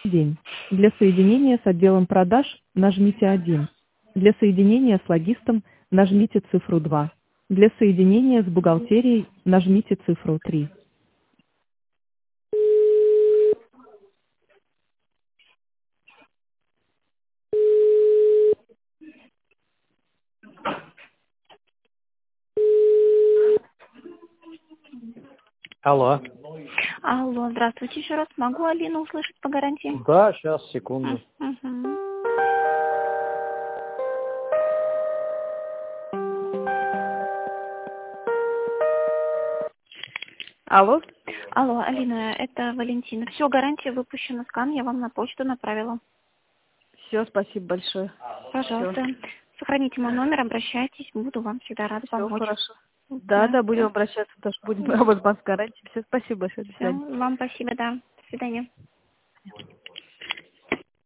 День. Для соединения с отделом продаж нажмите 1. Для соединения с логистом нажмите цифру 2. Для соединения с бухгалтерией нажмите цифру 3. Алло. Алло, здравствуйте еще раз. Могу Алину услышать по гарантии? Да, сейчас, секунду. Мгм. Алло? Алло, Алина, это Валентина. Все, гарантия выпущена, скан я вам на почту направила. Все, спасибо большое. Пожалуйста, сохраните мой номер, обращайтесь, буду вам всегда рада Все помочь. хорошо. Да, Да, да, будем все. обращаться, тоже будем работать с гарантией. Все, спасибо большое, до Все, свидания. вам спасибо, да. До свидания.